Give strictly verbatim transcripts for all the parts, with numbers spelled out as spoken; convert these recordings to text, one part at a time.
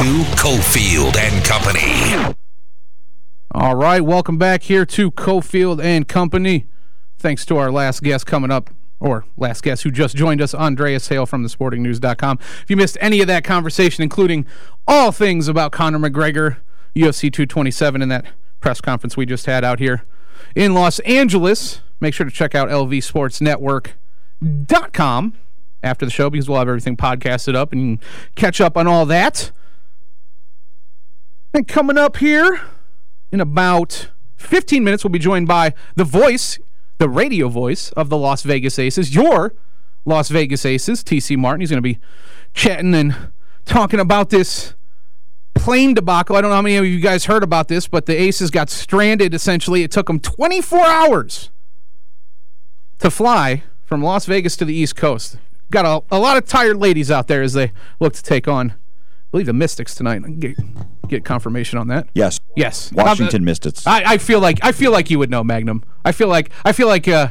to Cofield and Company. All right, welcome back here to Cofield and Company. Thanks to our last guest coming up, or last guest who just joined us, Andreas Hale from the sporting news dot com. If you missed any of that conversation, including all things about Conor McGregor, U F C two twenty-seven, and that press conference we just had out here in Los Angeles, make sure to check out L V Sports Network dot com after the show, because we'll have everything podcasted up and you can catch up on all that. And coming up here in about fifteen minutes, we'll be joined by the voice, the radio voice of the Las Vegas Aces, your Las Vegas Aces, T C Martin. He's going to be chatting and talking about this plane debacle. I don't know how many of you guys heard about this, but the Aces got stranded, essentially. It took them twenty-four hours to fly from Las Vegas to the East Coast. Got a, a lot of tired ladies out there as they look to take on, I believe, the Mystics tonight. I can get, get confirmation on that. Yes. Yes. Washington uh, Mystics. I, I feel like I feel like you would know, Magnum. I feel like I feel like uh,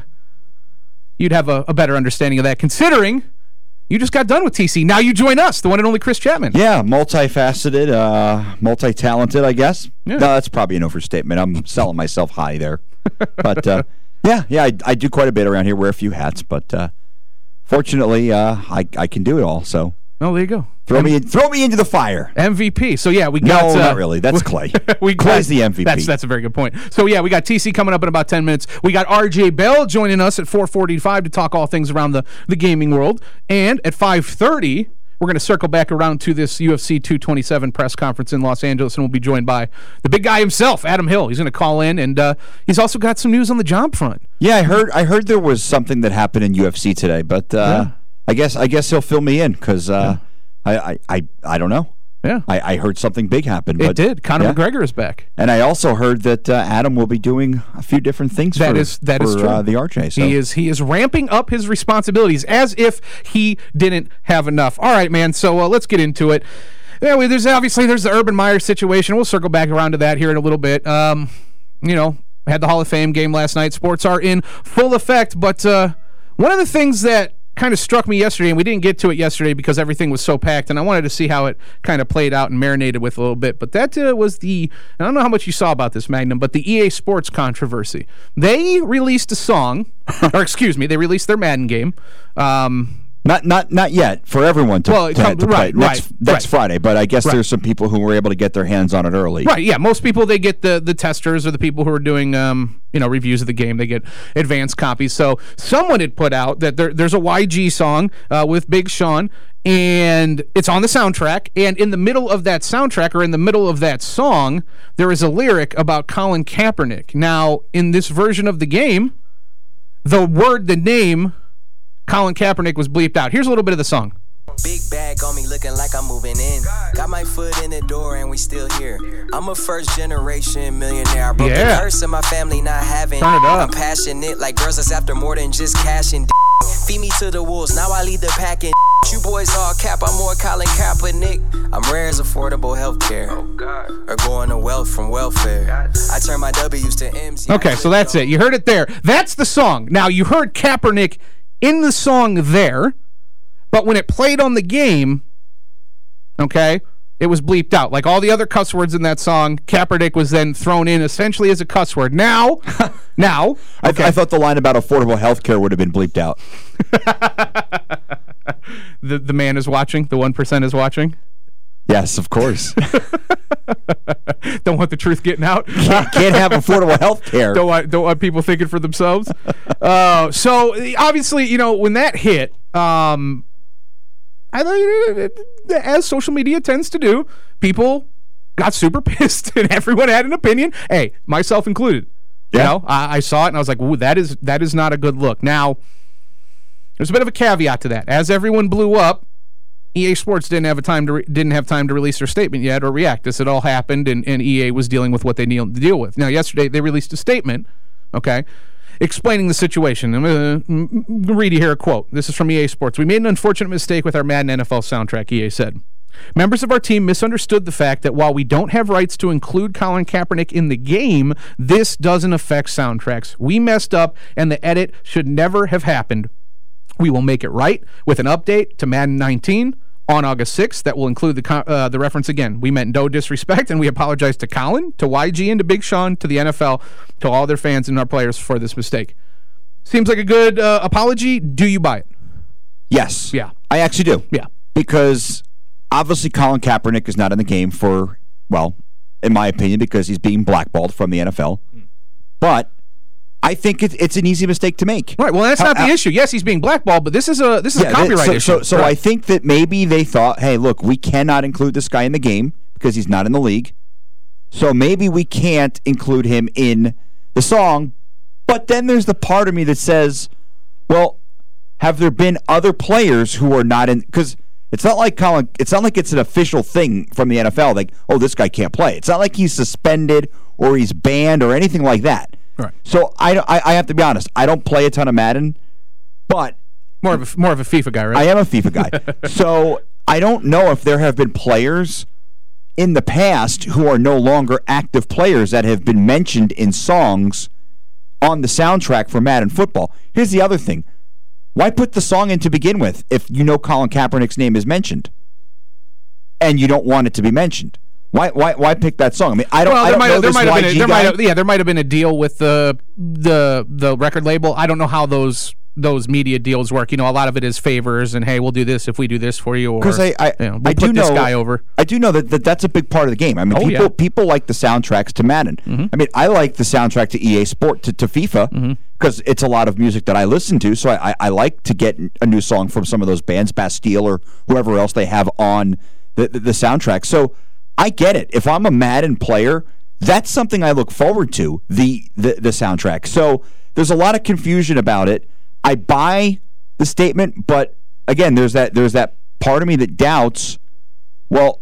you'd have a, a better understanding of that, considering you just got done with T C. Now you join us, the one and only Chris Chapman. Yeah, multifaceted, uh, multi-talented, I guess. Yeah. No, that's probably an overstatement. I'm selling myself high there. But, uh, yeah, yeah, I, I do quite a bit around here, wear a few hats, but uh, fortunately, uh, I, I can do it all, so. Oh, there you go. Throw M- me in, throw me into the fire. M V P. So, yeah, we got... No, uh, not really. That's Clay. we got, Clay's the M V P. That's, that's a very good point. So, yeah, we got T C coming up in about ten minutes. We got R J Bell joining us at four forty-five to talk all things around the, the gaming world. And at five thirty, we're going to circle back around to this U F C two twenty-seven press conference in Los Angeles, and we'll be joined by the big guy himself, Adam Hill. He's going to call in, and uh, he's also got some news on the job front. Yeah, I heard I heard there was something that happened in U F C today, but uh, Yeah. I guess I guess he'll fill me in, because uh, I, I, I, I don't know. Yeah. I, I heard something big happen. It but, did. Conor yeah. McGregor is back. And I also heard that uh, Adam will be doing a few different things That for, is that for is true. Uh, the R J. So. He is he is ramping up his responsibilities as if he didn't have enough. All right, man. So uh, let's get into it. Yeah, we, there's obviously there's the Urban Meyer situation. We'll circle back around to that here in a little bit. Um, you know, had the Hall of Fame game last night. Sports are in full effect, but uh, one of the things that kind of struck me yesterday, and we didn't get to it yesterday because everything was so packed, and I wanted to see how it kind of played out and marinated with a little bit. But that uh, was the, and I don't know how much you saw about this, Magnum, but the E A Sports controversy. They released a song, or excuse me, they released their Madden game. Um, Not not not yet for everyone to, Well, to, come- to play right, next, right, next right. Friday, but I guess Right. there's some people who were able to get their hands on it early. Right, yeah. Most people, they get the, the testers or the people who are doing um, you know, reviews of the game. They get advanced copies. So someone had put out that there, there's a Y G song uh, with Big Sean, and it's on the soundtrack. And in the middle of that soundtrack, or in the middle of that song, there is a lyric about Colin Kaepernick. Now, in this version of the game, the word, the name, Colin Kaepernick was bleeped out. Here's a little bit of the song. Big bag on me looking like I'm moving in. Got my foot in the door and we still here. I'm a first generation millionaire. I broke Yeah. the curse of my family not having. Turn it up. I'm passionate like girls that's after more than just cash and feed me to the wolves. Now I lead the pack and you boys all cap. I'm more Colin Kaepernick. I'm rare as affordable healthcare. Or going to wealth from welfare. I turn my W's to M's. Okay, so that's it. You heard it there. That's the song. Now, you heard Kaepernick in the song there, but when it played on the game, okay, it was bleeped out. Like all the other cuss words in that song, Kaepernick was then thrown in essentially as a cuss word. Now, now, I, okay. th- I thought the line about affordable health care would have been bleeped out. the the man is watching. The one percent is watching. Yes, of course. Don't want the truth getting out. can't, can't have affordable health care. Don't want don't want people thinking for themselves. Uh, so obviously, you know, when that hit, um, I as social media tends to do, people got super pissed and everyone had an opinion. Hey, myself included. You Yeah. know, I, I saw it and I was like, "Ooh, that is that is not a good look." Now, there's a bit of a caveat to that. As everyone blew up, E A Sports didn't have a time to re- didn't have time to release their statement yet or react. This had all happened, and, and E A was dealing with what they needed to deal with. Now, yesterday they released a statement, okay, explaining the situation. I'm going to read you here a quote. This is from E A Sports. "We made an unfortunate mistake with our Madden N F L soundtrack," E A said. "Members of our team misunderstood the fact that while we don't have rights to include Colin Kaepernick in the game, this doesn't affect soundtracks. We messed up, and the edit should never have happened. We will make it right with an update to Madden nineteen. on August sixth that will include the co- uh, the reference again. We meant no disrespect, and we apologize to Colin, to Y G, and to Big Sean, to the N F L, to all their fans and our players for this mistake. Seems like a good uh, apology. Do you buy it? Yes. Yeah. I actually do. Yeah. Because obviously Colin Kaepernick is not in the game for, well, in my opinion, because he's being blackballed from the N F L. But I think it, it's an easy mistake to make. Right. Well, that's How, not the how, issue. Yes, he's being blackballed, but this is a this is yeah, a copyright so, issue. So, so right. I think that maybe they thought, hey, look, we cannot include this guy in the game because he's not in the league. So maybe we can't include him in the song. But then there's the part of me that says, well, have there been other players who are not in? Because it's not like Colin. It's not like it's an official thing from the N F L. Like, oh, this guy can't play. It's not like he's suspended or he's banned or anything like that. Right. So I, I, I have to be honest. I don't play a ton of Madden, but more of a, more of a FIFA guy, right? I am a FIFA guy. So I don't know if there have been players in the past who are no longer active players that have been mentioned in songs on the soundtrack for Madden Football. Here's the other thing. Why put the song in to begin with if you know Colin Kaepernick's name is mentioned and you don't want it to be mentioned? Why why why pick that song? I mean, I don't. Well, I there don't might know have, there this might have been a, Y G there guy. might have, yeah there might have been a deal with the the the record label. I don't know how those those media deals work. You know, a lot of it is favors and hey, we'll do this if we do this for you. Or Because I I, you know, we'll I put do this know guy over. I do know that, that that's a big part of the game. I mean, Oh, people yeah. people like the soundtracks to Madden. Mm-hmm. I mean, I like the soundtrack to E A Sport to, to FIFA because Mm-hmm. it's a lot of music that I listen to. So I, I, I like to get a new song from some of those bands, Bastille or whoever else they have on the the, the soundtrack. So I get it. If I'm a Madden player, that's something I look forward to, the, the the soundtrack. So there's a lot of confusion about it. I buy the statement, but again, there's that there's that part of me that doubts, well,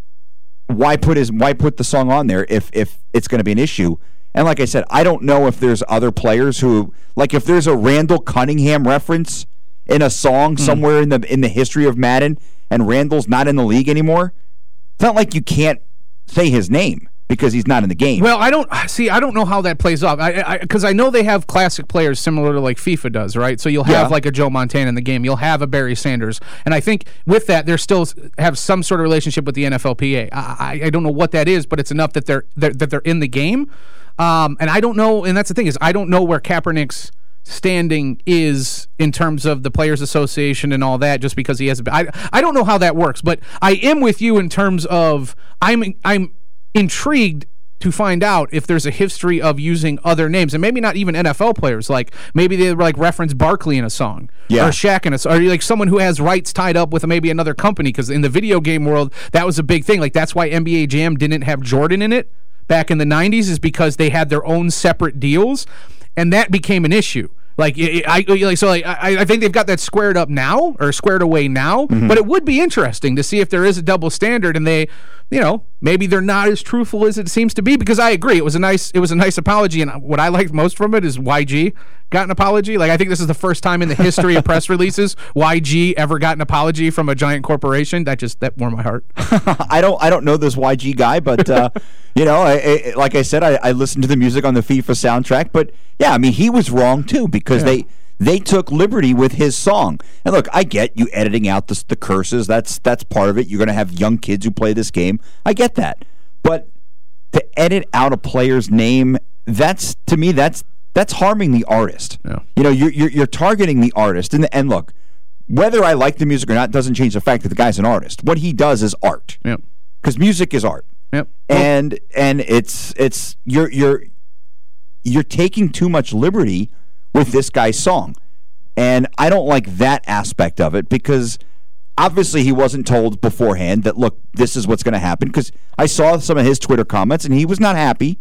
why put his why put the song on there if if it's going to be an issue? And like I said, I don't know if there's other players who, like if there's a Randall Cunningham reference in a song mm. somewhere in the in the history of Madden and Randall's not in the league anymore. It's not like you can't say his name because he's not in the game. Well, I don't see. I don't know how that plays off. I because I, I know they have classic players similar to like FIFA does, right? So you'll have Yeah. like a Joe Montana in the game. You'll have a Barry Sanders, and I think with that, they're still have some sort of relationship with the N F L P A. I, I, I don't know what that is, but it's enough that they're, they're that they're in the game. Um, and I don't know. And that's the thing is, I don't know where Kaepernick's standing is in terms of the Players Association and all that, just because he has. I I don't know how that works, but I am with you in terms of I'm I'm intrigued to find out if there's a history of using other names, and maybe not even N F L players. Like maybe they like reference Barkley in a song, Yeah. or Shaq in a song, or like someone who has rights tied up with maybe another company. Because in the video game world, that was a big thing. Like that's why N B A Jam didn't have Jordan in it back in the nineties, is because they had their own separate deals, and that became an issue. Like it, I like so like I, I think they've got that squared up now or squared away now, Mm-hmm. but it would be interesting to see if there is a double standard and they, you know, maybe they're not as truthful as it seems to be. Because I agree, it was a nice it was a nice apology, and what I liked most from it is Y G got an apology. Like I think this is the first time in the history of press releases Y G ever got an apology from a giant corporation. That just that warmed my heart. I don't I don't know this Y G guy, but uh, you know, I, I, like I said, I, I listened to the music on the FIFA soundtrack. But yeah, I mean, he was wrong too because Yeah. they they took liberty with his song. And look, I get you editing out the, the curses. That's that's part of it. You're going to have young kids who play this game. I get that, but to edit out a player's name, that's to me that's that's harming the artist. Yeah. You know, you're, you're you're targeting the artist. And and look, whether I like the music or not doesn't change the fact that the guy's an artist. What he does is art. Yep. Because music is art. Yep. And and it's it's you're you're you're taking too much liberty with this guy's song. And I don't like that aspect of it because obviously he wasn't told beforehand that, look, this is what's going to happen, because I saw some of his Twitter comments and he was not happy.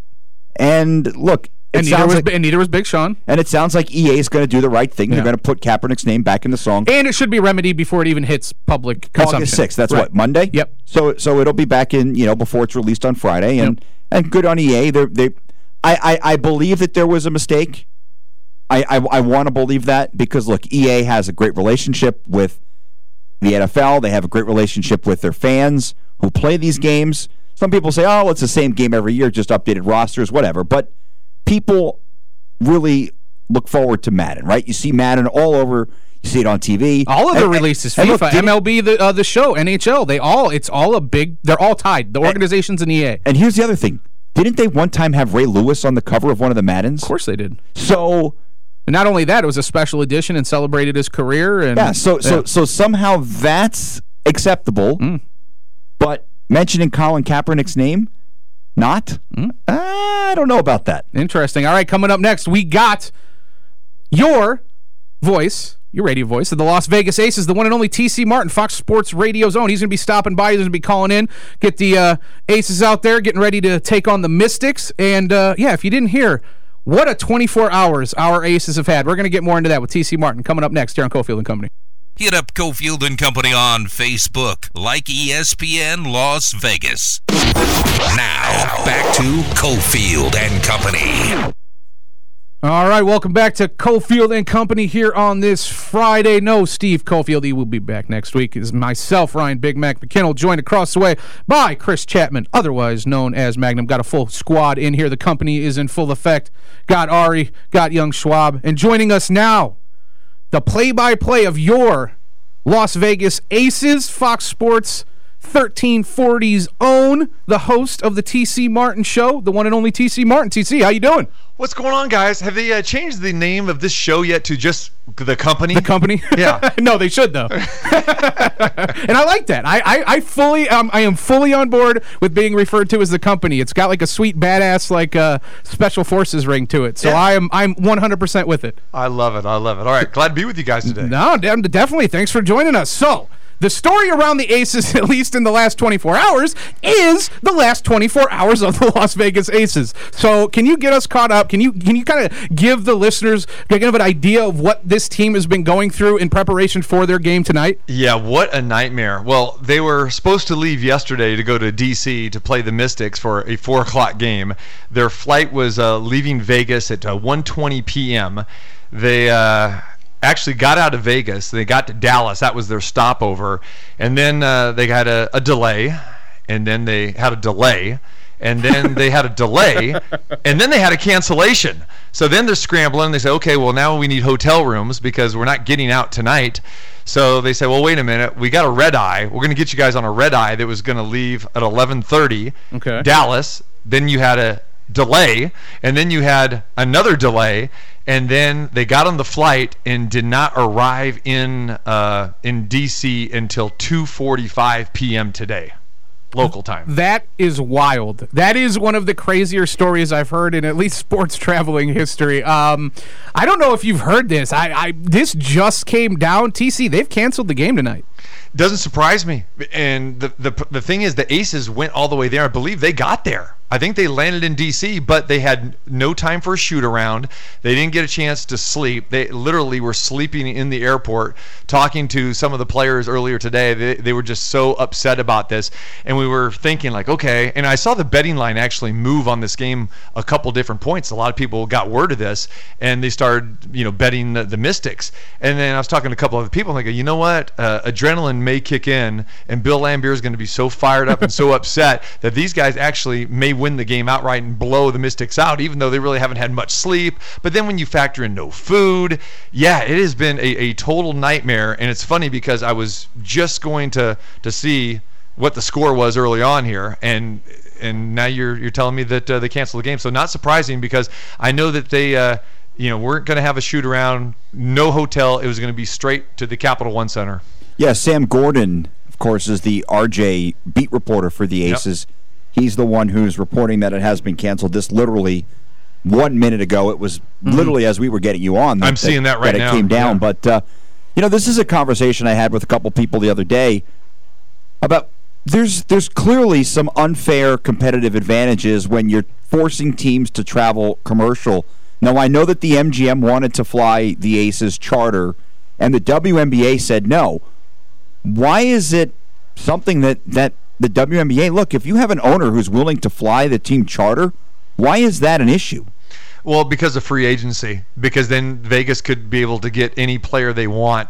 And look, it and neither sounds was like, and neither was Big Sean. and it sounds like E A is going to do the right thing. Yeah. They're going to put Kaepernick's name back in the song. And it should be remedied before it even hits public consumption. August sixth. That's Right. what, Monday? Yep. So so it'll be back in, you know, before it's released on Friday. And Yep. and good on E A. They're, they, I, I, I believe that there was a mistake. I, I, I want to believe that because, look, E A has a great relationship with the N F L. They have a great relationship with their fans who play these games. Some people say, oh, it's the same game every year, just updated rosters, whatever. But people really look forward to Madden, right? You see Madden all over. You see it on T V. All of the and, releases, and, and FIFA, look, M L B, the uh, the show, N H L, they all, it's all a big, they're all tied. The organizations in E A. And here's the other thing. Didn't they one time have Ray Lewis on the cover of one of the Maddens? Of course they did. So... And not only that, it was a special edition and celebrated his career. And yeah, so yeah. so so somehow that's acceptable, mm. but mentioning Colin Kaepernick's name, not? Mm. I don't know about that. Interesting. All right, coming up next, we got your voice, your radio voice of the Las Vegas Aces, the one and only T C Martin, Fox Sports Radio's own. He's going to be stopping by. He's going to be calling in, get the uh, Aces out there, getting ready to take on the Mystics. And, uh, yeah, if you didn't hear, what a twenty-four hours our Aces have had. We're going to get more into that with T C Martin coming up next here on Cofield and Company. Hit up Cofield and Company on Facebook, like E S P N Las Vegas. Now, back to Cofield and Company. All right, welcome back to Cofield and Company here on this Friday. No, Steve Cofield, he will be back next week. It's myself, Ryan Big Mac McKinnell, joined across the way by Chris Chapman, otherwise known as Magnum. Got a full squad in here. The company is in full effect. Got Ari, got Young Schwab, and joining us now, the play-by-play of your Las Vegas Aces, Fox Sports thirteen forty's own, the host of the T C Martin Show, the one and only T C Martin. T C, how you doing? What's going on, guys? Have they uh, changed the name of this show yet to just the company? The company? Yeah. No, they should though. And I like that. I I, I fully um, I am fully on board with being referred to as the company. It's got like a sweet badass like uh, special forces ring to it. So yeah. I am I'm one hundred percent with it. I love it. I love it. All right, glad to be with you guys today. No, definitely. Thanks for joining us. So, the story around the Aces, at least in the last twenty-four hours, is the last twenty-four hours of the Las Vegas Aces. So can you get us caught up? Can you can you kind of give the listeners kind of an idea of what this team has been going through in preparation for their game tonight? Yeah, what a nightmare. Well, they were supposed to leave yesterday to go to D C to play the Mystics for a four o'clock game. Their flight was uh, leaving Vegas at uh, one twenty p.m. They... Uh, actually got out of Vegas. They got to Dallas. That was their stopover. And then uh, they had a, a delay. And then they had a delay. And then they had a delay. And then they had a cancellation. So then they're scrambling. They say, okay, well, now we need hotel rooms because we're not getting out tonight. So they say, well, wait a minute. We got a red eye. We're going to get you guys on a red eye that was going to leave at eleven thirty. Okay. Dallas. Then you had a delay. And then you had another delay. And then they got on the flight and did not arrive in uh, in D C until two forty-five p.m. today, local time. That is wild. That is one of the crazier stories I've heard in at least sports traveling history. Um, I don't know if you've heard this. I, I this just came down. T C, they've canceled the game tonight. Doesn't surprise me. And the, the the thing is, the Aces went all the way there. I believe they got there. I think they landed in D C, but they had no time for a shoot-around. They didn't get a chance to sleep. They literally were sleeping in the airport. Talking to some of the players earlier today, they, they were just so upset about this. And we were thinking, like, okay. And I saw the betting line actually move on this game a couple different points. A lot of people got word of this, and they started, you know, betting the, the Mystics. And then I was talking to a couple of people, and they go, you know what? Uh, adrenaline may kick in, and Bill Laimbeer is going to be so fired up and so upset that these guys actually may win the game outright and blow the Mystics out, even though they really haven't had much sleep. But then when you factor in no food, yeah, it has been a, a total nightmare. And it's funny because I was just going to to see what the score was early on here, and and now you're you're telling me that uh, they canceled the game. So not surprising, because I know that they uh, you know weren't going to have a shoot around, no hotel. It was going to be straight to the Capital One Center. Yeah, Sam Gordon, of course, is the R J beat reporter for the Aces. Yep. He's the one who's reporting that it has been canceled. This literally one minute ago. It was mm-hmm. literally as we were getting you on. That, I'm seeing that, that right that now. It came down. Yeah. But, uh, you know, this is a conversation I had with a couple people the other day about there's there's clearly some unfair competitive advantages when you're forcing teams to travel commercial. Now, I know that the M G M wanted to fly the Aces charter, and the W N B A said no. Why is it something that, that the W N B A, look, if you have an owner who's willing to fly the team charter, why is that an issue? Well, because of free agency. Because then Vegas could be able to get any player they want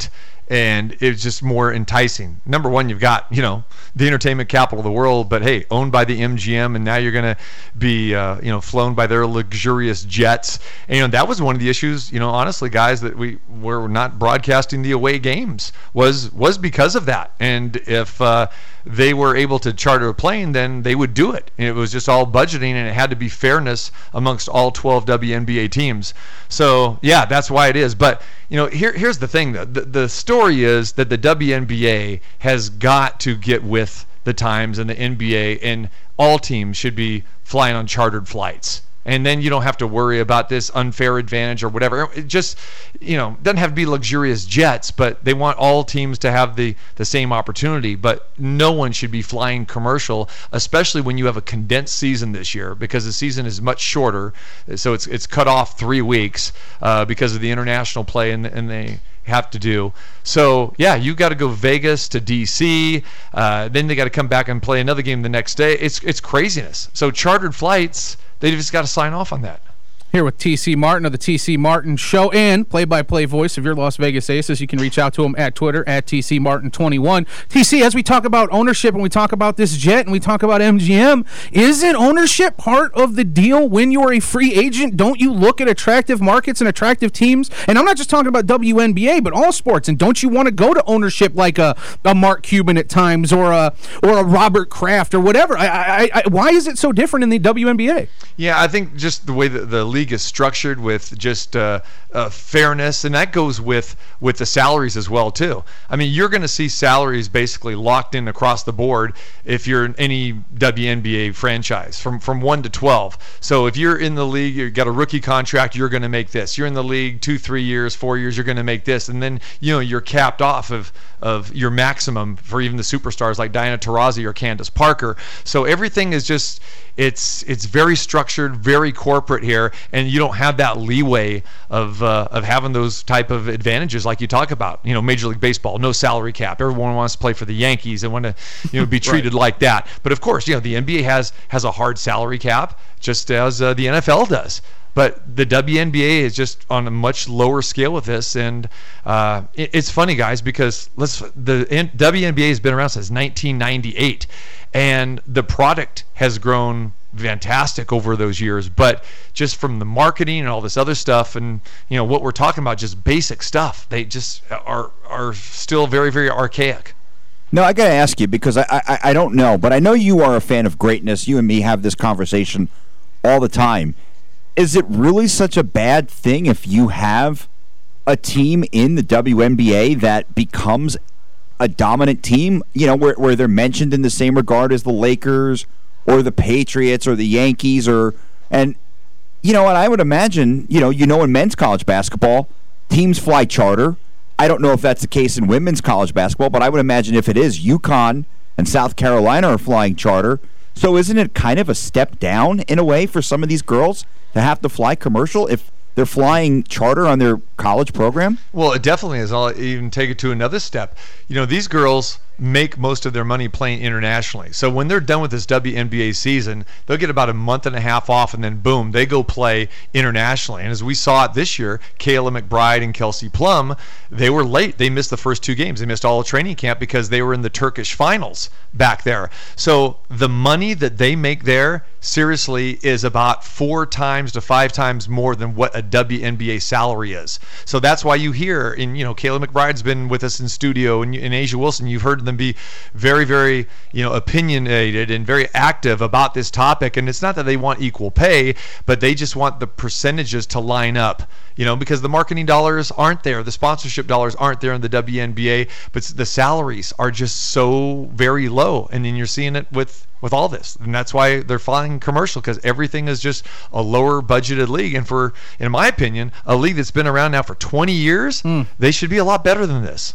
and it's just more enticing. Number one, you've got, you know, the entertainment capital of the world, but hey, owned by the M G M, and now you're going to be, uh, you know, flown by their luxurious jets. And, you know, that was one of the issues, you know, honestly, guys, that we were not broadcasting the away games was was because of that. And if uh, they were able to charter a plane, then they would do it. And it was just all budgeting, and it had to be fairness amongst all twelve W N B A teams. So, yeah, that's why it is. But, you know, here here's the thing, though. The, the story is that the W N B A has got to get with the times, and the N B A, and all teams should be flying on chartered flights. And then you don't have to worry about this unfair advantage or whatever. It just, you know, doesn't have to be luxurious jets, but they want all teams to have the, the same opportunity. But no one should be flying commercial, especially when you have a condensed season this year, because the season is much shorter. So it's it's cut off three weeks uh, because of the international play, and, and they have to do. So, yeah, you got to go Vegas to D C. Uh, then they got to come back and play another game the next day. It's it's craziness. So chartered flights, they just got to sign off on that. Here with T C Martin of the T C Martin Show and play-by-play voice of your Las Vegas Aces. You can reach out to him at Twitter at T C Martin twenty-one. T C, as we talk about ownership and we talk about this jet and we talk about M G M, isn't ownership part of the deal when you're a free agent? Don't you look at attractive markets and attractive teams? And I'm not just talking about W N B A, but all sports. And don't you want to go to ownership like a, a Mark Cuban at times, or a or a Robert Kraft or whatever? I, I, I, why is it so different in the W N B A? Yeah, I think just the way that the league is structured with just uh, uh, fairness, and that goes with with the salaries as well too. I mean, you're going to see salaries basically locked in across the board if you're in any W N B A franchise from from one to twelve. So if you're in the league, you've got a rookie contract, you're going to make this. You're in the league two, three years, four years, you're going to make this, and then you know you're capped off of of your maximum for even the superstars like Diana Taurasi or Candace Parker. So everything is just it's it's very structured, very corporate here, and you don't have that leeway of uh, of having those type of advantages like you talk about. You know, Major League Baseball, no salary cap. Everyone wants to play for the Yankees and want to, you know, be treated right. like that. But of course, you know, the N B A has has a hard salary cap, just as uh, the N F L does. But the W N B A is just on a much lower scale with this, and uh, it, it's funny, guys, because let's the N- W N B A has been around since nineteen ninety-eight, and the product has grown fantastic over those years. But just from the marketing and all this other stuff, and you know what we're talking about, just basic stuff, they just are are still very, very archaic. No, I got to ask you, because I, I I don't know, but I know you are a fan of greatness. You and me have this conversation all the time. Is it really such a bad thing if you have a team in the W N B A that becomes a dominant team, you know, where, where they're mentioned in the same regard as the Lakers or the Patriots or the Yankees, or and you know, and I would imagine, you know, you know, in men's college basketball, teams fly charter. I don't know if that's the case in women's college basketball, but I would imagine if it is, UConn and South Carolina are flying charter. So isn't it kind of a step down in a way for some of these girls to have to fly commercial if they're flying charter on their college program? Well, it definitely is. I'll even take it to another step. You know, these girls make most of their money playing internationally. So when they're done with this W N B A season, they'll get about a month and a half off, and then boom, they go play internationally. And as we saw it this year, Kayla McBride and Kelsey Plum, they were late. They missed the first two games. They missed all of training camp because they were in the Turkish finals back there. So the money that they make there, seriously, is about four times to five times more than what a W N B A salary is. So that's why you hear, and you know, Kayla McBride's been with us in studio, and, and Asia Wilson, you've heard them be very, very, you know, opinionated and very active about this topic. And it's not that they want equal pay, but they just want the percentages to line up, you know, because the marketing dollars aren't there, the sponsorship dollars aren't there in the W N B A, but the salaries are just so very low. And then you're seeing it with with all this, and that's why they're flying commercial, because everything is just a lower budgeted league. And for, in my opinion, a league that's been around now for twenty years, mm. they should be a lot better than this.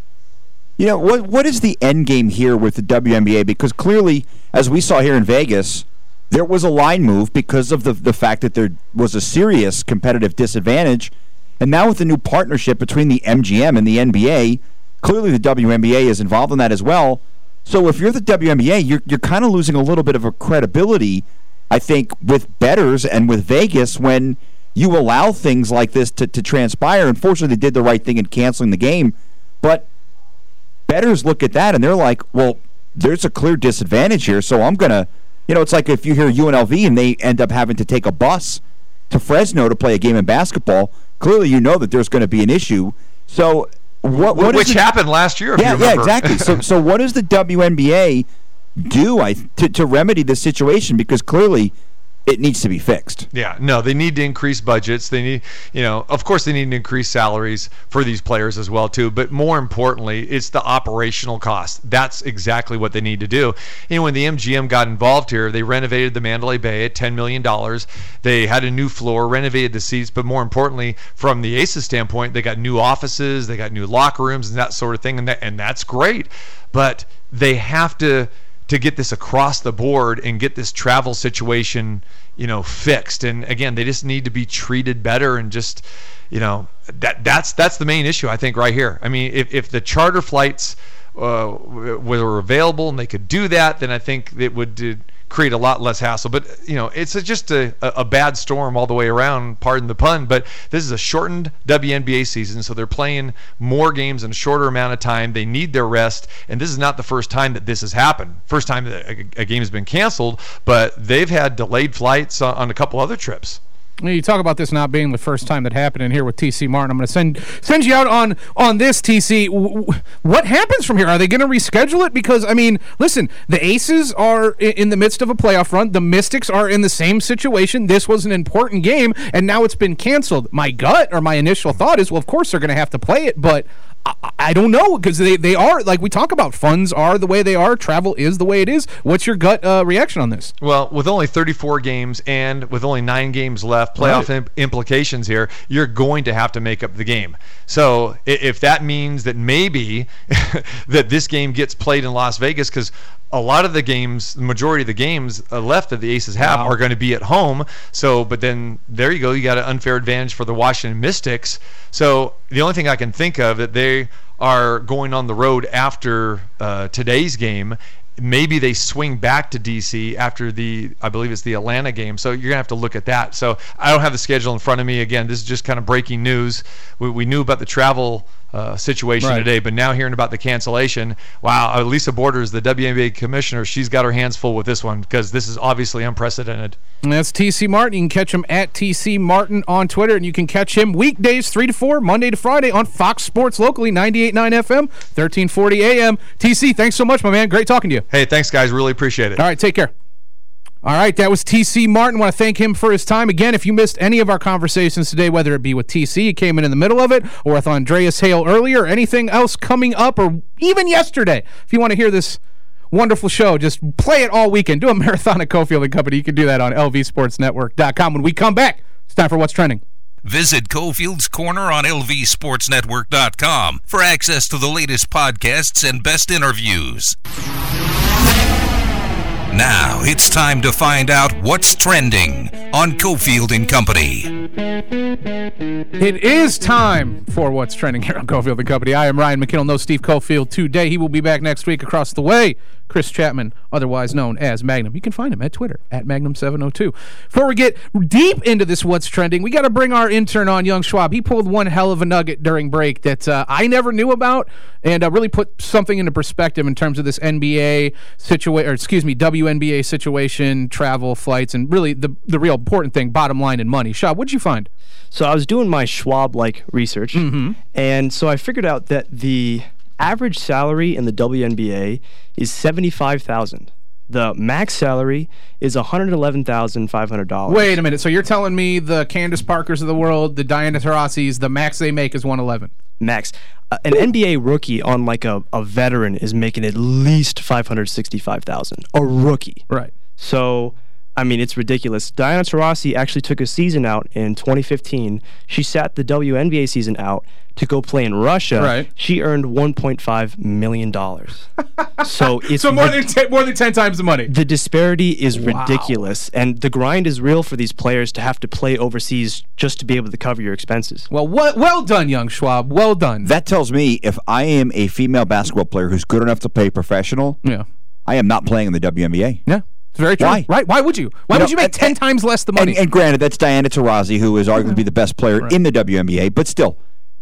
You know, what what is the end game here with the W N B A? Because clearly, as we saw here in Vegas, there was a line move because of the the fact that there was a serious competitive disadvantage. And now with the new partnership between the M G M and the N B A, clearly the W N B A is involved in that as well. So if you're the W N B A, you're you're kind of losing a little bit of a credibility, I think, with bettors and with Vegas when you allow things like this to, to transpire. Unfortunately, they did the right thing in canceling the game. But bettors look at that and they're like, well, there's a clear disadvantage here, so I'm going to, you know, it's like if you hear U N L V and they end up having to take a bus to Fresno to play a game in basketball, clearly you know that there's going to be an issue. So what, what Which is the, happened last year, if yeah, you remember. Yeah, exactly. so so what does the W N B A do I to, to remedy this situation? Because clearly it needs to be fixed. Yeah, no, they need to increase budgets. They need, you know, of course they need to increase salaries for these players as well too. But more importantly, it's the operational cost. That's exactly what they need to do. You know, when the M G M got involved here, they renovated the Mandalay Bay at ten million dollars. They had a new floor, renovated the seats, but more importantly, from the Aces standpoint, they got new offices, they got new locker rooms and that sort of thing, and that, and that's great. But they have to to get this across the board and get this travel situation, you know, fixed. And again, they just need to be treated better and just, you know, that that's that's the main issue, I think, right here. I mean, if, if the charter flights uh, were available and they could do that, then I think it would uh, create a lot less hassle. But, you know, it's a, just a, a bad storm all the way around, pardon the pun, but this is a shortened W N B A season, so they're playing more games in a shorter amount of time. They need their rest, and this is not the first time that this has happened. First time that a, a game has been canceled, but they've had delayed flights on, on a couple other trips. You talk about this not being the first time that happened in here with T C Martin. I'm going to send send you out on on this, T C. What happens from here? Are they going to reschedule it? Because, I mean, listen, the Aces are in the midst of a playoff run. The Mystics are in the same situation. This was an important game, and now it's been canceled. My gut or my initial thought is, well, of course they're going to have to play it, but I, I don't know, because they, they are, like we talk about, funds are the way they are, travel is the way it is. What's your gut uh, reaction on this? Well, with only thirty-four games and with only nine games left, playoff Right. imp- implications here, you're going to have to make up the game. So if that means that maybe that this game gets played in Las Vegas, because a lot of the games, the majority of the games uh, left that the Aces have Wow. are going to be at home. So, but then there you go, you got an unfair advantage for the Washington Mystics. So the only thing I can think of that they are going on the road after uh, today's game. Maybe they swing back to D C after the, I believe it's the Atlanta game. So you're going to have to look at that. So I don't have the schedule in front of me. Again, this is just kind of breaking news. We, we knew about the travel uh, situation Right. today, but now hearing about the cancellation, wow, uh, Lisa Borders, the W N B A commissioner, she's got her hands full with this one because this is obviously unprecedented. And that's T C Martin. You can catch him at T C Martin on Twitter, and you can catch him weekdays three to four, Monday to Friday on Fox Sports locally, ninety-eight point nine F M, thirteen forty A M. T C, thanks so much, my man. Great talking to you. Hey, thanks, guys. Really appreciate it. All right, take care. All right, that was T C Martin. I want to thank him for his time. Again, if you missed any of our conversations today, whether it be with T C, he came in in the middle of it, or with Andreas Hale earlier, or anything else coming up, or even yesterday, if you want to hear this wonderful show, just play it all weekend. Do a marathon at Cofield and Company. You can do that on L V sports network dot com. When we come back, it's time for What's Trending. Visit Cofield's Corner on L V sports network dot com for access to the latest podcasts and best interviews. Now it's time to find out what's trending on Cofield and Company. It is time for What's Trending here on Cofield and Company. I am Ryan McKinnell. No Steve Cofield today. He will be back next week. Across the way, Chris Chapman, otherwise known as Magnum. You can find him at Twitter, at Magnum seven oh two. Before we get deep into this What's Trending, we got to bring our intern on, Young Schwab. He pulled one hell of a nugget during break that uh, I never knew about, and uh, really put something into perspective in terms of this N B A situation, or excuse me, W N B A situation, travel, flights, and really the, the real important thing, bottom line, and money. Schwab, what'd you find? So I was doing my Schwab-like research, Mm-hmm. and so I figured out that the average salary in the W N B A is seventy-five thousand dollars. The max salary is one hundred eleven thousand five hundred dollars. Wait a minute. So you're telling me the Candace Parkers of the world, the Diana Taurasi's, the max they make is one eleven? Max. Uh, an N B A rookie on like a, a veteran is making at least five hundred sixty-five thousand dollars. A rookie. Right. So, I mean, it's ridiculous. Diana Taurasi actually took a season out in twenty fifteen. She sat the W N B A season out to go play in Russia. Right. She earned one point five million dollars. So it's So more rid- than ten, more than ten times the money. the disparity is Wow. ridiculous, and the grind is real for these players to have to play overseas just to be able to cover your expenses. Well, well, well done, Young Schwab. Well done. That tells me if I am a female basketball player who's good enough to play professional, yeah. I am not playing in the W N B A. Yeah. It's very true. Why? Right? Why would you? Why You would know, you make and- ten and- times less the money? And, and granted, that's Diana Taurasi, who is arguably the best player Right. in the W N B A, but still,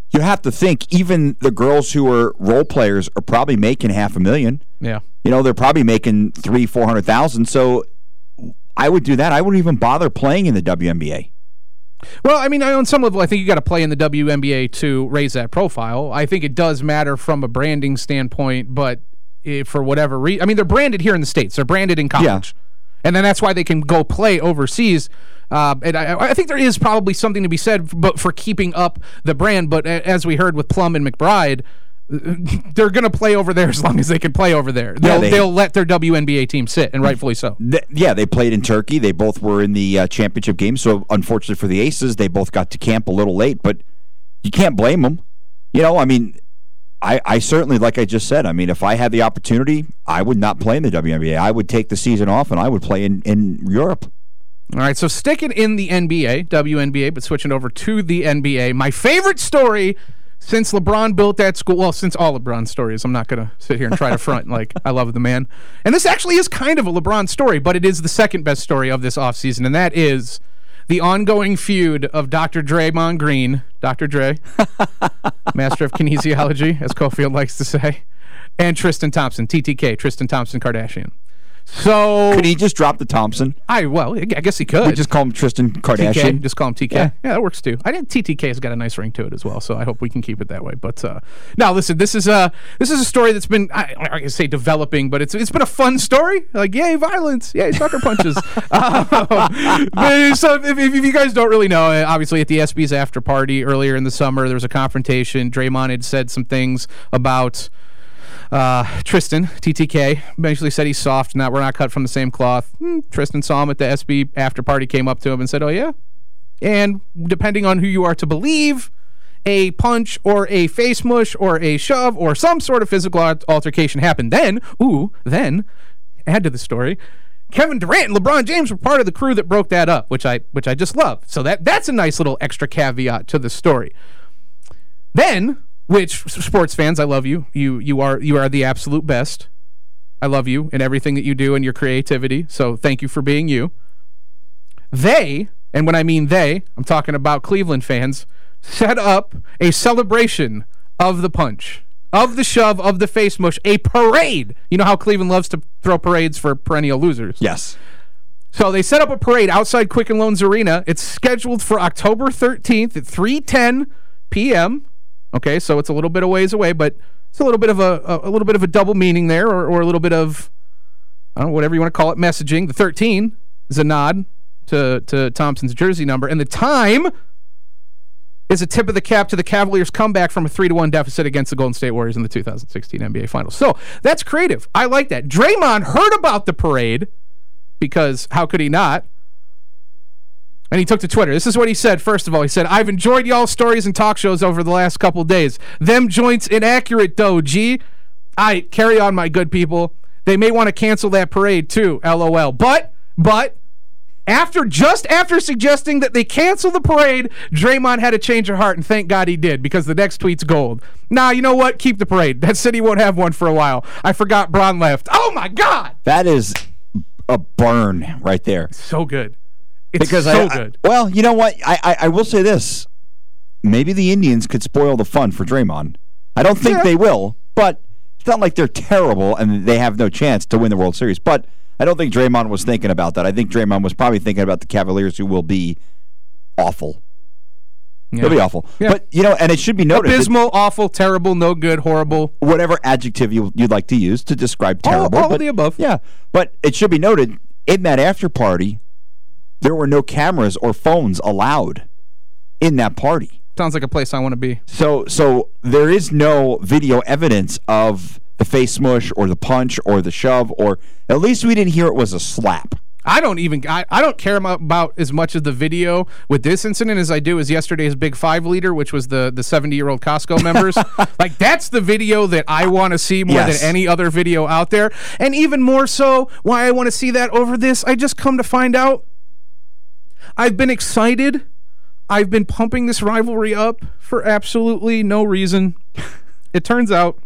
you have to think even the girls who are role players are probably making half a million. Yeah. You know, they're probably making three, four hundred thousand. So I would do that. I wouldn't even bother playing in the W N B A. Well, I mean, on some level, I think you got to play in the W N B A to raise that profile. I think it does matter from a branding standpoint, but if for whatever reason, I mean, they're branded here in the States. They're branded in college. Yeah. And then that's why they can go play overseas. Uh, and I, I think there is probably something to be said for, for keeping up the brand. But as we heard with Plum and McBride, they're going to play over there as long as they can play over there. They'll, yeah, they, they'll let their W N B A team sit, and rightfully so. Th- yeah, they played in Turkey. They both were in the uh, championship game. So, unfortunately for the Aces, they both got to camp a little late. But you can't blame them. You know, I mean, I, I certainly, like I just said, I mean, if I had the opportunity, I would not play in the W N B A. I would take the season off, and I would play in, in Europe. All right, so sticking in the N B A, W N B A, but switching over to the N B A. My favorite story since LeBron built that school, well, since all LeBron stories, I'm not going to sit here and try to front like I love the man. And this actually is kind of a LeBron story, but it is the second best story of this offseason, and that is the ongoing feud of Doctor Draymond Green, Doctor Dre, master of kinesiology, as Cofield likes to say, and Tristan Thompson, T T K, Tristan Thompson Kardashian. So could he just drop the Thompson? I well, I guess he could. We just call him Tristan Kardashian. T K, just call him T K. Yeah, yeah that works too. I think T T K has got a nice ring to it as well, so I hope we can keep it that way. But uh, now, listen, this is a this is a story that's been I, I can say developing, but it's it's been a fun story. Like yay violence, yay sucker punches. um, but, so if, if you guys don't really know, obviously at the S B's after party earlier in the summer, there was a confrontation. Draymond had said some things about. Uh, Tristan, T T K, basically said he's soft, not we're not cut from the same cloth. Hmm, Tristan saw him at the S B after party, came up to him and said, oh, yeah? And depending on who you are to believe, a punch or a face mush or a shove or some sort of physical altercation happened. Then, ooh, then, add to the story, Kevin Durant and LeBron James were part of the crew that broke that up, which I which I just love. So that that's a nice little extra caveat to the story. Then... Which sports fans, I love you. You you are you are the absolute best. I love you and everything that you do and your creativity. So thank you for being you. They, and when I mean they, I'm talking about Cleveland fans, set up a celebration of the punch, of the shove, of the face mush, a parade. You know how Cleveland loves to throw parades for perennial losers. Yes. So they set up a parade outside Quicken Loans Arena. It's scheduled for October thirteenth at three ten p.m. Okay, so it's a little bit of ways away, but it's a little bit of a, a, a little bit of a double meaning there, or, or a little bit of, I don't know, whatever you want to call it, messaging. The thirteen is a nod to, to Thompson's jersey number, and the time is a tip of the cap to the Cavaliers' comeback from a three to one deficit against the Golden State Warriors in the two thousand sixteen N B A Finals. So that's creative. I like that. Draymond heard about the parade, because how could he not? And he took to Twitter. This is what he said. First of all, he said, I've enjoyed y'all's stories and talk shows over the last couple days. Them joints inaccurate, though, G. I carry on, my good people. They may want to cancel that parade, too, LOL. But, but, after just after suggesting that they cancel the parade, Draymond had a change of heart, and thank God he did, because the next tweet's gold. Nah, you know what? Keep the parade. That city won't have one for a while. I forgot Bron left. Oh, my God! That is a burn right there. So good. It's because so I, good. I, well, you know what? I, I I will say this. Maybe the Indians could spoil the fun for Draymond. I don't think yeah. they will, but it's not like they're terrible and they have no chance to win the World Series. But I don't think Draymond was thinking about that. I think Draymond was probably thinking about the Cavaliers, who will be awful. Yeah. They'll be awful. Yeah. But, you know, and it should be noted. Abysmal, awful, terrible, no good, horrible. Whatever adjective you, you'd like to use to describe terrible. All, all but, of the above. Yeah. But it should be noted, in that after party, there were no cameras or phones allowed in that party. Sounds like a place I want to be. So so there is no video evidence of the face smush or the punch or the shove, or at least we didn't hear it was a slap. I don't even I, I don't care about as much of the video with this incident as I do as yesterday's Big Five leader, which was the the seventy-year-old Costco members. Like, that's the video that I want to see more yes. than any other video out there. And even more so, why I want to see that over this, I just come to find out I've been excited. I've been pumping this rivalry up for absolutely no reason. It turns out,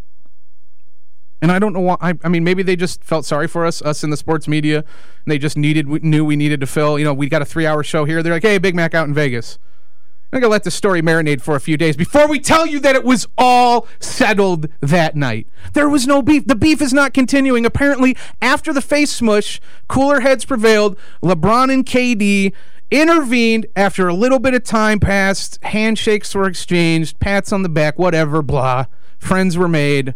and I don't know why, I, I mean, maybe they just felt sorry for us, us in the sports media, and they just needed, knew we needed to fill, you know, we got a three-hour show here. They're like, hey, Big Mac out in Vegas. I'm going to let the story marinate for a few days before we tell you that it was all settled that night. There was no beef. The beef is not continuing. Apparently, after the face smush, cooler heads prevailed. LeBron and K D intervened after a little bit of time passed. Handshakes were exchanged, pats on the back, whatever, blah. Friends were made.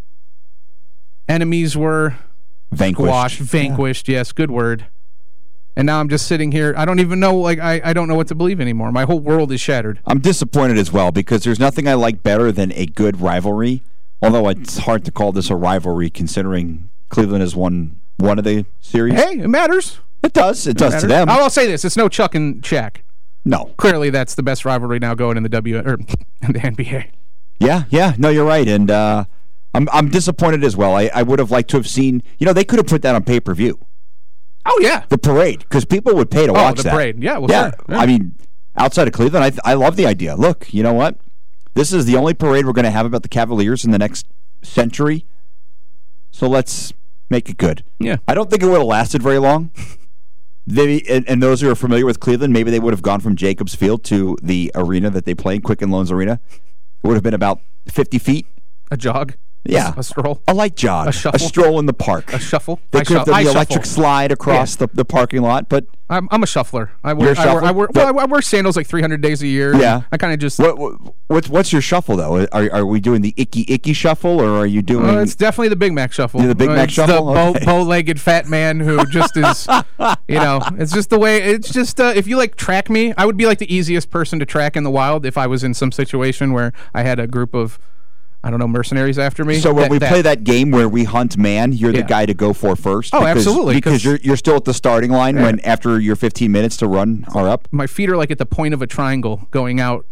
Enemies were Vanquished. squashed. Vanquished, yeah. Yes, good word. And now I'm just sitting here. I don't even know, like, I, I don't know what to believe anymore. My whole world is shattered. I'm disappointed as well because there's nothing I like better than a good rivalry. Although it's hard to call this a rivalry considering Cleveland has won one of the series. Hey, it matters. It does. It, It does matters. to them. I'll say this. It's no Chuck and Shaq. No. Clearly, that's the best rivalry now going in the W or in the N B A. Yeah, yeah. No, you're right. And uh, I'm I'm disappointed as well. I, I would have liked to have seen, you know, they could have put that on pay-per-view. Oh, yeah. The parade, because people would pay to Oh, watch the that. parade. Yeah, well, yeah. sure. Yeah. I mean, outside of Cleveland, I th- I love the idea. Look, you know what? This is the only parade we're going to have about the Cavaliers in the next century. So let's make it good. Yeah. I don't think it would have lasted very long. They, and, and those who are familiar with Cleveland, maybe they would have gone from Jacobs Field to the arena that they play in, Quicken Loans Arena. It would have been about fifty feet. A jog. Yeah. A, a stroll. A light jog. A shuffle. stroll in the park. A shuffle. They I could have shu- done I the electric shuffle. slide across Yeah. the, the parking lot, but I'm, I'm a shuffler. I You're wear, a I wear, shuffler? I wear, well, I wear sandals like three hundred days a year. Yeah. I kind of just. what, what what's what's your shuffle though? Are are we doing the icky icky shuffle or are you doing? Uh, it's definitely the Big Mac shuffle. You're the Big Uh, Mac it's shuffle? The bow, Okay. bow-legged fat man who just is, you know, it's just the way. It's just uh, if you like track me, I would be like the easiest person to track in the wild if I was in some situation where I had a group of, I don't know, mercenaries after me. so when that- we that- play that game where we hunt man, you're the Yeah. guy to go for first. Oh, because, absolutely, Because 'cause- you're you're still at the starting line when after your fifteen minutes to run are up. my feet are like at the point of a triangle going out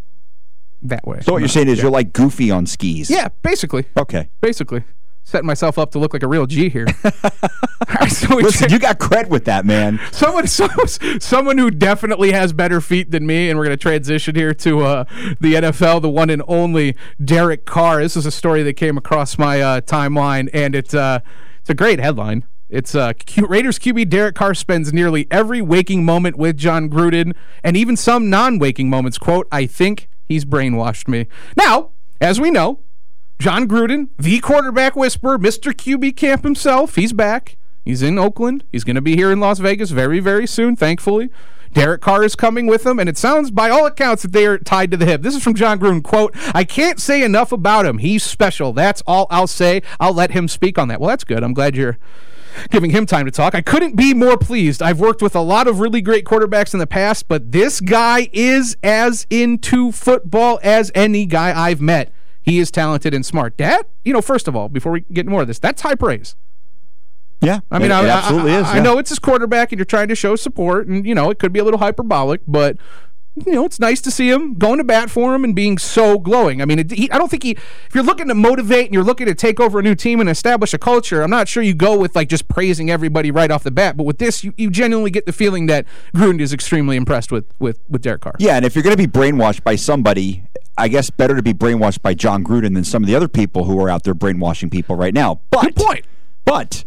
that way. So what you're saying is you're like Goofy on skis. Yeah, basically. Okay. Basically. Setting myself up to look like a real G here. All right, so we Listen, check- you got cred with that, man. Someone, someone, someone who definitely has better feet than me, and we're going to transition here to uh, the N F L, the one and only Derek Carr. This is a story that came across my uh, timeline, and it's uh, it's a great headline. It's uh, Q- Raiders Q B Derek Carr spends nearly every waking moment with John Gruden, and even some non-waking moments. Quote, I think he's brainwashed me. Now, as we know, John Gruden, the quarterback whisperer, Mister Q B Camp himself, he's back. He's in Oakland. He's going to be here in Las Vegas very, very soon, thankfully. Derek Carr is coming with him, and it sounds, by all accounts, that they are tied to the hip. This is from John Gruden, quote, I can't say enough about him. He's special. That's all I'll say. I'll let him speak on that. Well, that's good. I'm glad you're giving him time to talk. I couldn't be more pleased. I've worked with a lot of really great quarterbacks in the past, but this guy is as into football as any guy I've met. He is talented and smart. That, you know, first of all, before we get more of this, that's high praise. Yeah. I mean, it, I, it absolutely I, is. I yeah. know it's his quarterback, and you're trying to show support, and you know it could be a little hyperbolic, but you know it's nice to see him going to bat for him and being so glowing. I mean, it, he, I don't think he. If you're looking to motivate and you're looking to take over a new team and establish a culture, I'm not sure you go with like just praising everybody right off the bat. But with this, you, you genuinely get the feeling that Gruden is extremely impressed with with with Derek Carr. Yeah, and if you're going to be brainwashed by somebody, I guess better to be brainwashed by John Gruden than some of the other people who are out there brainwashing people right now. But, Good point. But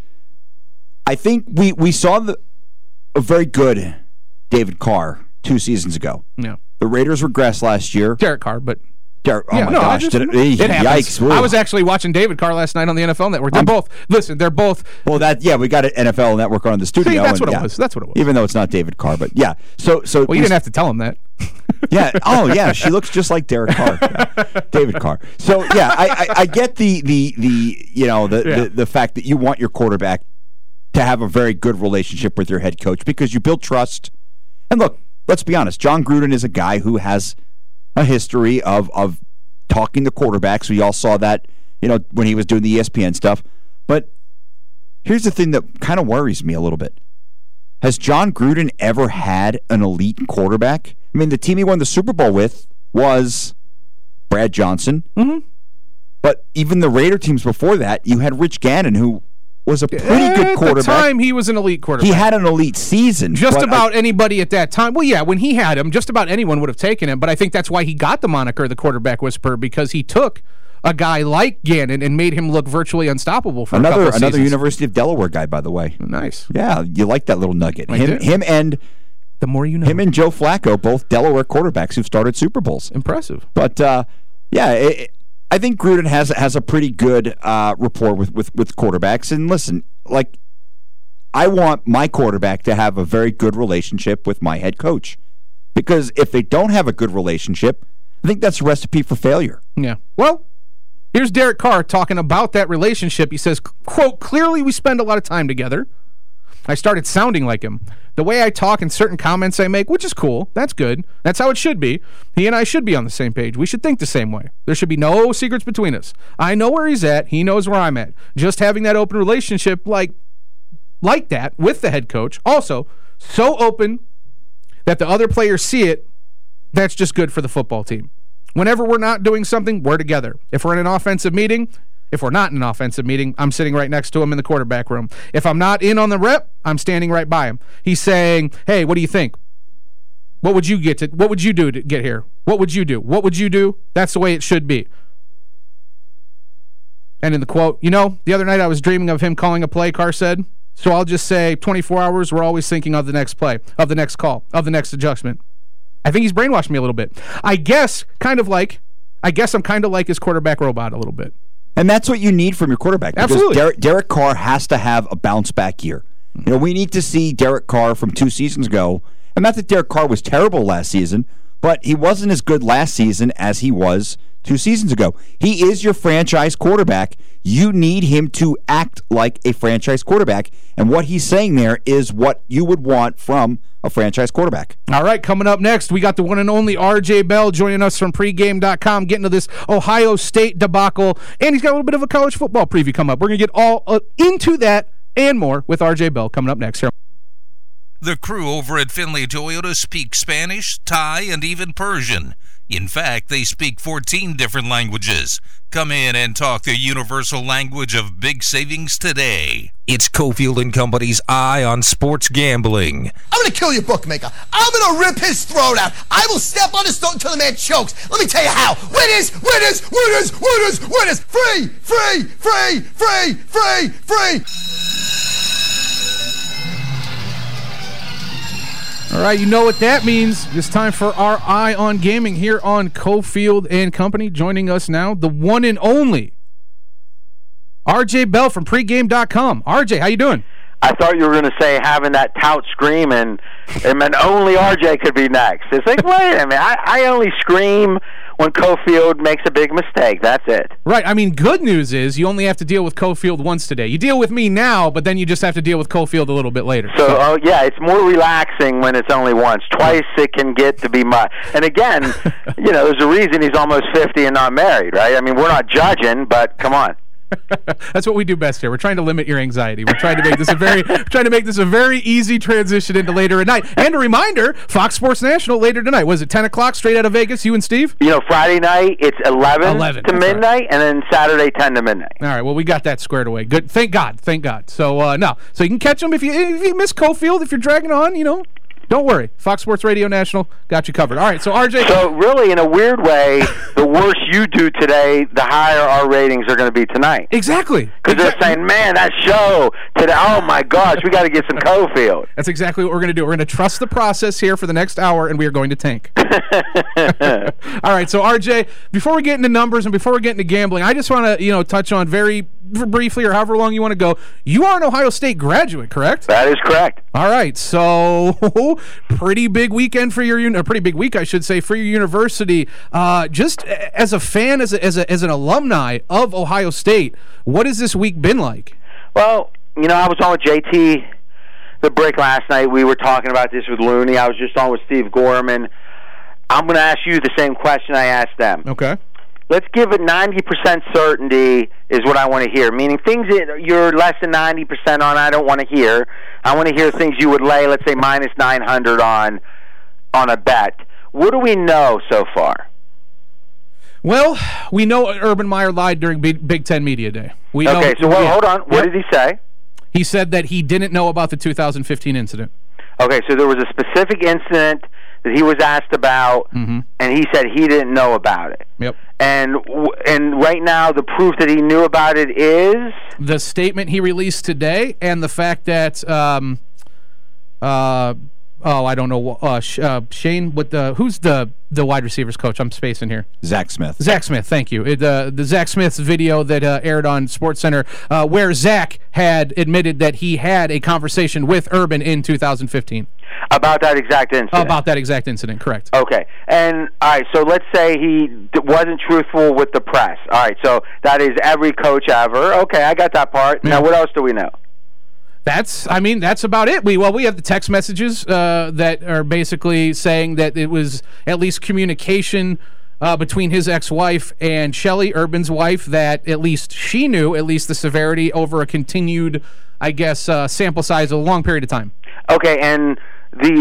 I think we, we saw the, a very good David Carr two seasons ago. Yeah, The Raiders regressed last year. Derek Carr, but. Derek, oh Yeah, my no, I gosh. just- Did it, it happens. yikes. Ooh. I was actually watching David Carr last night on the N F L Network. They're I'm- both, listen, they're both, Well, that yeah, we got an N F L Network on in the studio. see, that's and, what it yeah, was. That's what it was. Even though it's not David Carr, but yeah. So, so Well, you didn't have to tell him that. yeah. Oh, yeah. She looks just like Derek Carr, Yeah. David Carr. So, yeah, I, I, I get the the the you know the, Yeah. the the fact that you want your quarterback to have a very good relationship with your head coach because you build trust. And look, let's be honest. John Gruden is a guy who has a history of of talking to quarterbacks. We all saw that, you know, when he was doing the E S P N stuff. But here's the thing that kind of worries me a little bit. Has John Gruden ever had an elite quarterback? I mean, the team he won the Super Bowl with was Brad Johnson. Mm-hmm. But even the Raider teams before that, you had Rich Gannon, who was a pretty At good the quarterback. time, he was an elite quarterback. He had an elite season. just but I- about anybody at that time. Well, yeah, when he had him, just about anyone would have taken him. But I think that's why he got the moniker the quarterback whisperer, because he took a guy like Gannon and made him look virtually unstoppable for a another couple of another seasons. University of Delaware guy, by the way. Nice. Yeah, you like that little nugget. I him, do. him, and The more you know. Him and Joe Flacco, both Delaware quarterbacks who've started Super Bowls. Impressive. But, uh, yeah, it, I think Gruden has has a pretty good uh, rapport with, with, with quarterbacks. And listen, like, I want my quarterback to have a very good relationship with my head coach. Because if they don't have a good relationship, I think that's a recipe for failure. Yeah. Well, here's Derek Carr talking about that relationship. He says, quote, clearly we spend a lot of time together. I started sounding like him. The way I talk and certain comments I make, which is cool. That's good. That's how it should be. He and I should be on the same page. We should think the same way. There should be no secrets between us. I know where he's at. He knows where I'm at. Just having that open relationship like, like that with the head coach, also so open that the other players see it, that's just good for the football team. Whenever we're not doing something, we're together. If we're in an offensive meeting, if we're not in an offensive meeting, I'm sitting right next to him in the quarterback room. If I'm not in on the rep, I'm standing right by him. He's saying, hey, what do you think? What would you get to, what would you do to get here? What would you do? What would you do? That's the way it should be. And in the quote, you know, the other night I was dreaming of him calling a play, Carr said. So I'll just say twenty-four hours, we're always thinking of the next play, of the next call, of the next adjustment. I think he's brainwashed me a little bit. I guess kind of like, I guess I'm kind of like his quarterback robot a little bit. And that's what you need from your quarterback. Because Absolutely. Derek, Derek Carr has to have a bounce-back year. You know, we need to see Derek Carr from two seasons ago. And not that Derek Carr was terrible last season, but he wasn't as good last season as he was two seasons ago. He is your franchise quarterback. You need him to act like a franchise quarterback. And what he's saying there is what you would want from a franchise quarterback. All right, coming up next, we got the one and only R J Bell joining us from pregame dot com, getting to this Ohio State debacle. And he's got a little bit of a college football preview coming up. We're going to get all uh, into that and more with R J Bell coming up next here. The crew over at Finley Toyota speak Spanish, Thai, and even Persian. In fact, they speak fourteen different languages. Come in and talk the universal language of big savings today. It's Cofield and Company's Eye on Sports Gambling. I'm going to kill your bookmaker. I'm going to rip his throat out. I will step on his throat until the man chokes. Let me tell you how. Winners, winners, winners, winners, winners. Free, free, free, free, free, free. All right, you know what that means. It's time for our Eye on Gaming here on Cofield and Company. Joining us now, the one and only R J Bell from pregame dot com. R J, how you doing? I thought you were going to say having that tout scream, and it meant only R J could be next. It's like, wait a minute, I, I only scream when Cofield makes a big mistake. That's it. Right. I mean, good news is you only have to deal with Cofield once today. You deal with me now, but then you just have to deal with Cofield a little bit later. So, oh yeah, it's more relaxing when it's only once. Twice it can get to be much. And again, you know, there's a reason he's almost fifty and not married, right? I mean, we're not judging, but come on. That's what we do best here. We're trying to limit your anxiety. We're trying to make this a very trying to make this a very easy transition into later at night. And a reminder, Fox Sports National later tonight. Was it ten o'clock straight out of Vegas, you and Steve? You know, Friday night it's eleven, eleven to midnight, right. And then Saturday ten to midnight. All right, well, we got that squared away. Good. Thank God. Thank God. So, uh, no. So you can catch them if you, if you miss Cofield, if you're dragging on, you know. Don't worry. Fox Sports Radio National got you covered. All right, so R J. So really, in a weird way, the worse you do today, the higher our ratings are going to be tonight. Exactly. Because exactly. they're saying, man, that show today, oh my gosh, we got to get some Cofield. That's exactly what we're going to do. We're going to trust the process here for the next hour, and we are going to tank. All right, so R J, before we get into numbers and before we get into gambling, I just want to, you know, touch on very briefly or however long you want to go. You are an Ohio State graduate, correct? That is correct. All right, so pretty big weekend for your, a pretty big week, I should say, for your university. Uh, just as a fan, as a, as a, as an alumni of Ohio State, what has this week been like? Well, you know, I was on with J T the break last night. We were talking about this with Looney. I was just on with Steve Gorman. I'm going to ask you the same question I asked them. Okay. Let's give it ninety percent certainty is what I want to hear, meaning things that you're less than ninety percent on I don't want to hear. I want to hear things you would lay, let's say, minus nine hundred on on a bet. What do we know so far? Well, we know Urban Meyer lied during Big, Big Ten Media Day. We okay, know, so well, yeah. hold on. What yep. did he say? He said that he didn't know about the two thousand fifteen incident. Okay, so there was a specific incident that he was asked about, mm-hmm. and he said he didn't know about it. Yep. And and right now, the proof that he knew about it is the statement he released today, and the fact that um, uh, oh, I don't know, uh, Sh- uh, Shane, what the, who's the, the wide receivers coach? I'm spacing here. Zach Smith. Zach Smith, thank you. It, uh, the Zach Smith's video that uh, aired on SportsCenter, uh, where Zach had admitted that he had a conversation with Urban in two thousand fifteen. About that exact incident. About that exact incident, correct. Okay. And, all right, so let's say he d- wasn't truthful with the press. All right, so that is every coach ever. Okay, I got that part. Yeah. Now, what else do we know? That's, I mean, that's about it. We Well, we have the text messages uh, that are basically saying that it was at least communication uh, between his ex-wife and Shelley, Urban's wife, that at least she knew, at least the severity over a continued, I guess, uh, sample size of a long period of time. Okay, and the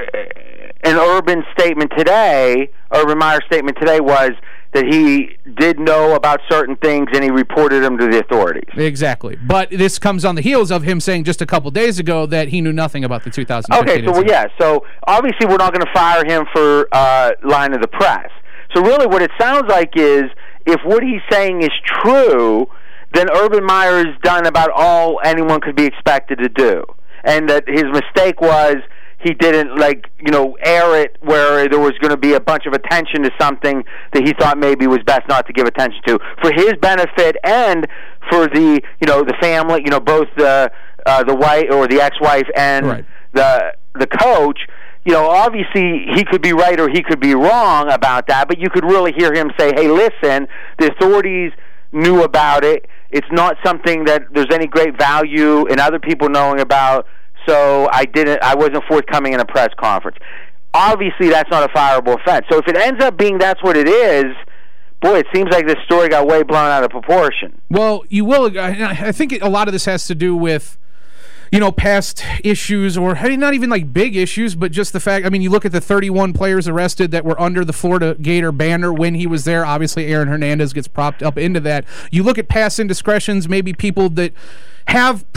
an Urban statement today, Urban Meyer's statement today was that he did know about certain things and he reported them to the authorities. Exactly. But this comes on the heels of him saying just a couple days ago that he knew nothing about the two thousand fifteen Okay, so well, incident. yeah, so obviously we're not going to fire him for uh, lying to the press. So really what it sounds like is if what he's saying is true, then Urban Meyer has done about all anyone could be expected to do. And that his mistake was he didn't, like, you know, air it where there was going to be a bunch of attention to something that he thought maybe was best not to give attention to for his benefit and for the, you know, the family, you know, both the uh, the wife or the ex-wife and right. the the coach. You know, obviously he could be right or he could be wrong about that, but you could really hear him say, hey, listen, the authorities knew about it. It's not something that there's any great value in other people knowing about, so I didn't. I wasn't forthcoming in a press conference. Obviously, that's not a fireable offense. So if it ends up being that's what it is, boy, it seems like this story got way blown out of proportion. Well, you will. I think a lot of this has to do with, you know, past issues, or hey, not even like big issues, but just the fact, I mean, you look at the thirty-one players arrested that were under the Florida Gator banner when he was there. Obviously, Aaron Hernandez gets propped up into that. You look at past indiscretions, maybe people that have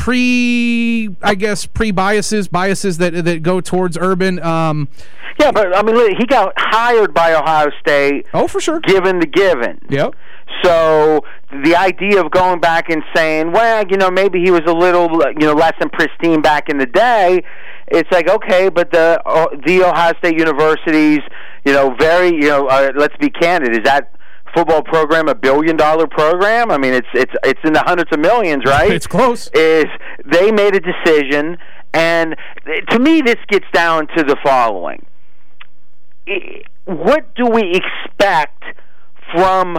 pre, I guess, pre-biases, biases that that go towards Urban. Um, yeah, but, I mean, look, he got hired by Ohio State. Oh, for sure. Given the given. Yep. So the idea of going back and saying, well, you know, maybe he was a little, you know, less than pristine back in the day, it's like, okay, but the uh, the Ohio State University's, you know, very, you know, uh, let's be candid, is that football program a billion dollar program? I mean, it's it's it's in the hundreds of millions, right? It's close. Is they made a decision, and to me, this gets down to the following: what do we expect from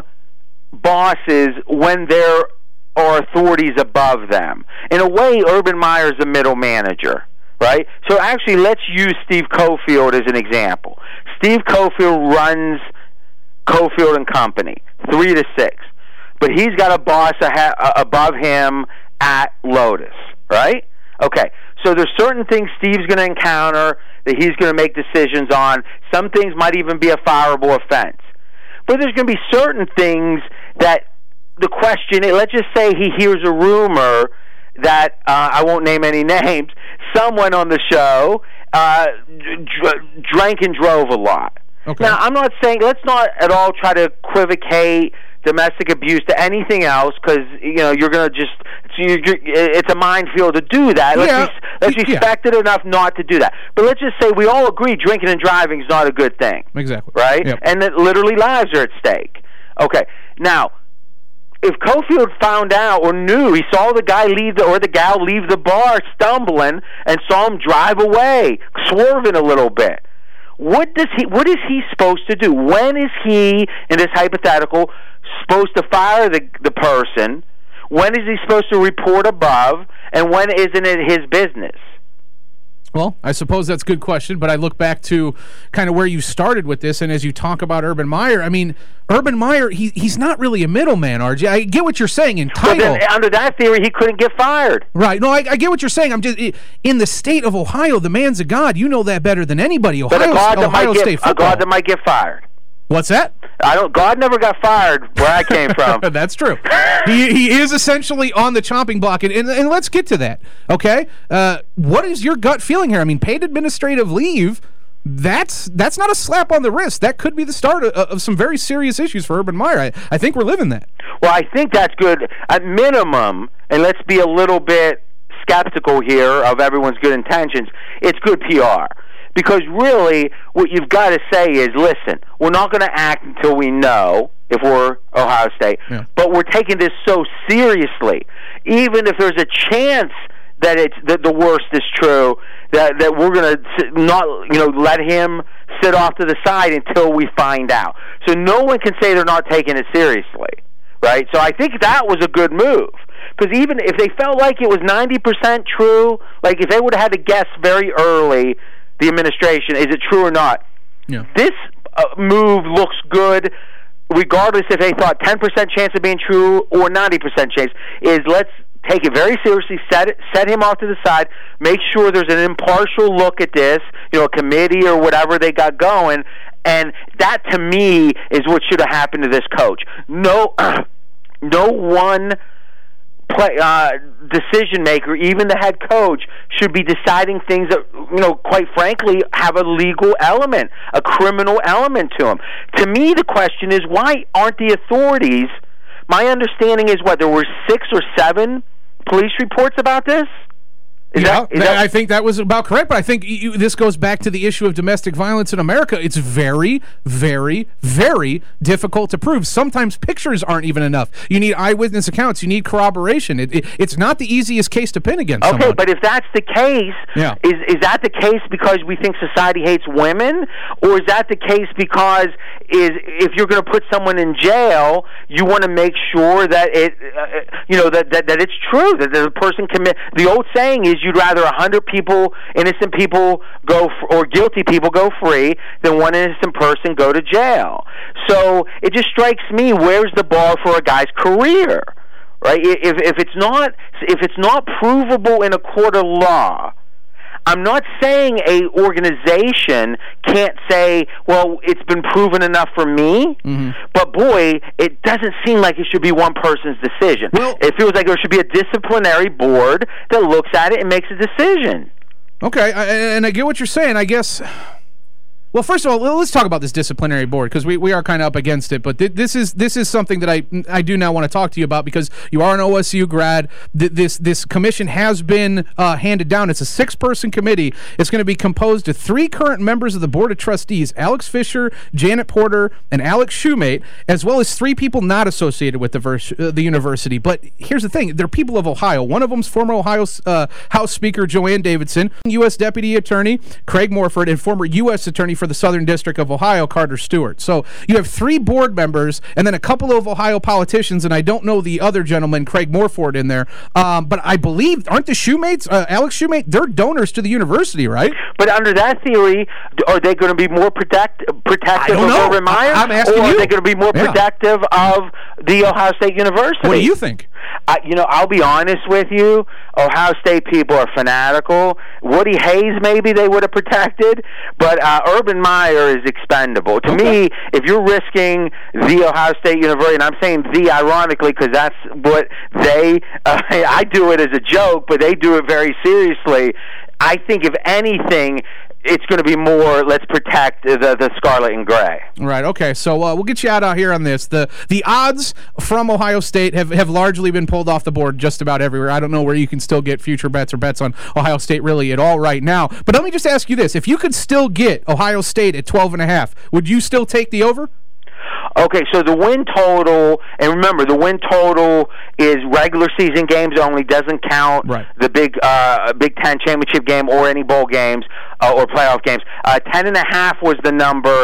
bosses when there are authorities above them? In a way, Urban Meyer's a middle manager, right? So actually, let's use Steve Cofield as an example. Steve Cofield runs Cofield and Company, three to six, but he's got a boss aha- above him at Lotus, right? Okay, so there's certain things Steve's going to encounter that he's going to make decisions on. Some things might even be a fireable offense. But there's going to be certain things that the question, let's just say he hears a rumor that, uh, I won't name any names, someone on the show uh, dr- drank and drove a lot. Okay. Now, I'm not saying, let's not at all try to equivocate domestic abuse to anything else, because, you know, you're going to just, it's, you're, it's a minefield to do that. Let's, Yeah. res- let's Yeah. respect it enough not to do that. But let's just say we all agree drinking and driving is not a good thing. Exactly. Right? Yep. And that literally lives are at stake. Okay. Now, if Cofield found out or knew, he saw the guy leave the, or the gal leave the bar stumbling and saw him drive away, swerving a little bit, what does he, what is he supposed to do? When is he, in this hypothetical, supposed to fire the the person? When is he supposed to report above? And when isn't it his business? Well, I suppose that's a good question, but I look back to kind of where you started with this, and as you talk about Urban Meyer, I mean, Urban Meyer, he, he's not really a middleman, R J. I get what you're saying in Well, title. then, under that theory, he couldn't get fired. Right. No, I, I get what you're saying. I'm just in the state of Ohio, the man's a god. You know that better than anybody. Ohio, But a God that Ohio might get State a football. God that might get fired. What's that? I don't. God never got fired where I came from. That's true. he, he is essentially on the chopping block, and, and, and let's get to that, okay? Uh, what is your gut feeling here? I mean, paid administrative leave, that's that's not a slap on the wrist. That could be the start of, of some very serious issues for Urban Meyer. I, I think we're living that. Well, I think that's good. At minimum, and let's be a little bit skeptical here of everyone's good intentions, it's good P R. Because really, what you've got to say is, listen, we're not going to act until we know if we're Ohio State, yeah. but we're taking this so seriously. Even if there's a chance that it's that the worst is true, that that we're going to not, you know, let him sit off to the side until we find out. So no one can say they're not taking it seriously, right? So I think that was a good move. Because even if they felt like it was ninety percent true, like if they would have had to guess very early, the administration, is it true or not? Yeah. This uh, move looks good, regardless if they thought ten percent chance of being true or ninety percent chance, is let's take it very seriously, set it, set him off to the side, make sure there's an impartial look at this, you know, a committee or whatever they got going, and that to me is what should have happened to this coach. No, no one play, uh, decision maker, even the head coach, should be deciding things that, you know, quite frankly, have a legal element, a criminal element to them. To me, the question is, why aren't the authorities? My understanding is what, there were six or seven police reports about this? Is yeah, that, is that, I think that was about correct, but I think you, this goes back to the issue of domestic violence in America. It's very, very, very difficult to prove. Sometimes pictures aren't even enough. You need eyewitness accounts. You need corroboration. It, it, it's not the easiest case to pin against okay, someone. But if that's the case, yeah. is is that the case because we think society hates women, or is that the case because is if you're going to put someone in jail, you want to make sure that it, uh, you know, that, that that it's true that the person commit. The old saying is, you'd rather a hundred people, innocent people, go f- or guilty people go free than one innocent person go to jail. So it just strikes me, where's the bar for a guy's career, right? If if it's not if it's not provable in a court of law, I'm not saying a organization can't say, well, it's been proven enough for me, mm-hmm. but boy, it doesn't seem like it should be one person's decision. Well, it feels like there should be a disciplinary board that looks at it and makes a decision. Okay, I, and I get what you're saying. I guess... Well, first of all, let's talk about this disciplinary board, because we, we are kind of up against it. But th- this is this is something that I I do now want to talk to you about, because you are an O S U grad. Th- this this commission has been uh, handed down. It's a six-person committee. It's going to be composed of three current members of the board of trustees: Alex Fisher, Janet Porter, and Alex Shoemate, as well as three people not associated with the vers- uh, the university. But here's the thing: they're people of Ohio. One of them's former Ohio uh, House Speaker Joanne Davidson, U S Deputy Attorney Craig Morford, and former U S Attorney for the Southern District of Ohio, Carter Stewart. So you have three board members and then a couple of Ohio politicians, and I don't know the other gentleman, Craig Morford, in there. Um, but I believe, aren't the Shoemates, uh, Alex Shoemate, they're donors to the university, right? But under that theory, are they going to be more protect, protective I don't of know. Urban Meyer? I'm asking or you. are they going to be more Yeah. protective of the Ohio State University? What do you think? I, you know, I'll be honest with you. Ohio State people are fanatical. Woody Hayes, maybe they would have protected, but uh, Urban Meyer is expendable. To Okay. me, if you're risking the Ohio State University, and I'm saying the ironically because that's what they, uh, I do it as a joke, but they do it very seriously. I think if anything, it's going to be more, let's protect the, the scarlet and gray. Right, okay, so uh, we'll get you out of here on this. The the odds from Ohio State have, have largely been pulled off the board just about everywhere. I don't know where you can still get future bets or bets on Ohio State really at all right now. But let me just ask you this. If you could still get Ohio State at twelve and a half, would you still take the over? Okay, so the win total, and remember, the win total is regular season games only, doesn't count right. the Big uh, Big Ten championship game or any bowl games uh, or playoff games. Uh, ten and a half was the number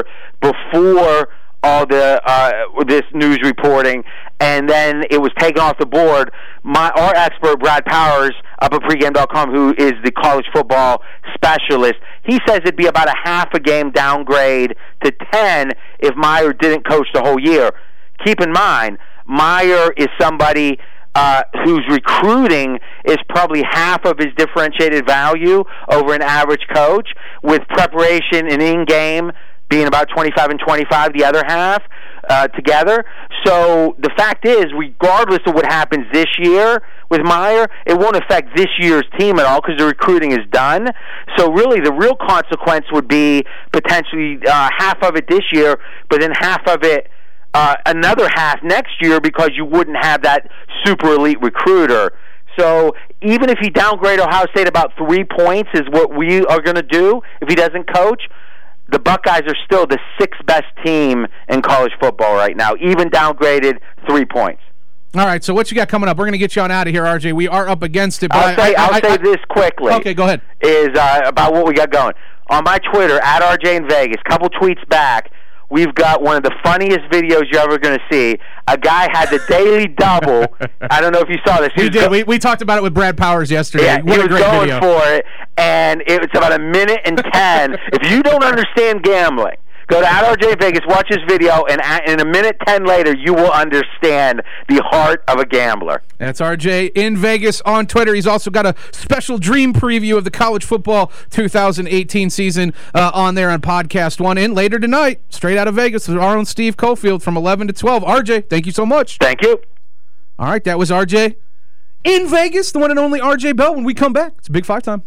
before all the uh, this news reporting, and then it was taken off the board. My our expert Brad Powers up at pregame dot com, who is the college football specialist, he says it'd be about a half a game downgrade to ten if Meyer didn't coach the whole year. Keep in mind, Meyer is somebody uh, whose recruiting is probably half of his differentiated value over an average coach, with preparation and in-game being about twenty-five and twenty-five, the other half uh, together. So the fact is, regardless of what happens this year with Meyer, it won't affect this year's team at all because the recruiting is done. So really the real consequence would be potentially uh, half of it this year, but then half of it uh, another half next year, because you wouldn't have that super elite recruiter. So even if he downgrade Ohio State about three points is what we are going to do if he doesn't coach, the Buckeyes are still the sixth best team in college football right now, even downgraded three points. All right, so what you got coming up? We're going to get you on out of here, R J. We are up against it. But I'll say, I, I, I'll I, say I, this quickly. Okay, go ahead. Is uh, about what we got going. On my Twitter, at R J in Vegas, couple tweets back, we've got one of the funniest videos you're ever going to see. A guy had the daily double. I don't know if you saw this. He, he did. Go- we, we talked about it with Brad Powers yesterday. Yeah, what he a was great going video. for it, and it's about a minute and ten. If you don't understand gambling, go to at R J Vegas, watch this video, and in a minute ten later, you will understand the heart of a gambler. That's R J in Vegas on Twitter. He's also got a special dream preview of the college football two thousand eighteen season uh, on there on Podcast One. And later tonight, straight out of Vegas, with our own Steve Cofield from eleven to twelve. R J, thank you so much. Thank you. All right, that was R J in Vegas, the one and only R J Bell. When we come back, it's a Big Five time.